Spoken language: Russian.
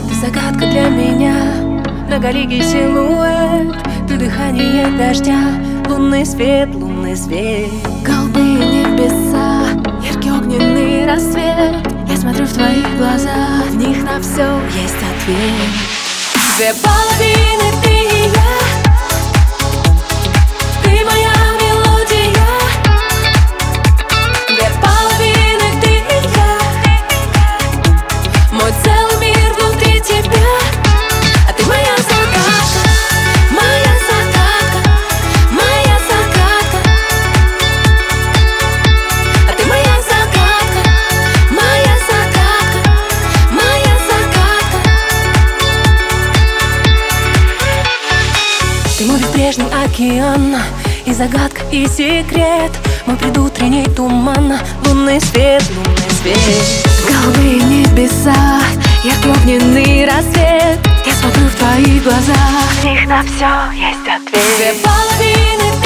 Ты загадка для меня, многоликий силуэт. Ты дыхание дождя, лунный свет, лунный свет. Голубые небеса, яркий огненный рассвет. Я смотрю в твои глаза, в них на все есть ответ. Две половины, ты и я. Ты моя мелодия. Две половины, ты и я. Мой целый мир внутри тебя. А ты моя загадка, моя загадка, моя загадка. А ты моя загадка, моя загадка, моя загадка. Ты мой безбрежный океан, и загадка, и секрет. Мой предутренний туман, лунный свет, лунный свет. Голубые небеса, яркий огненный рассвет. Я смотрю в твои глаза, в них на все есть ответ. Две половины,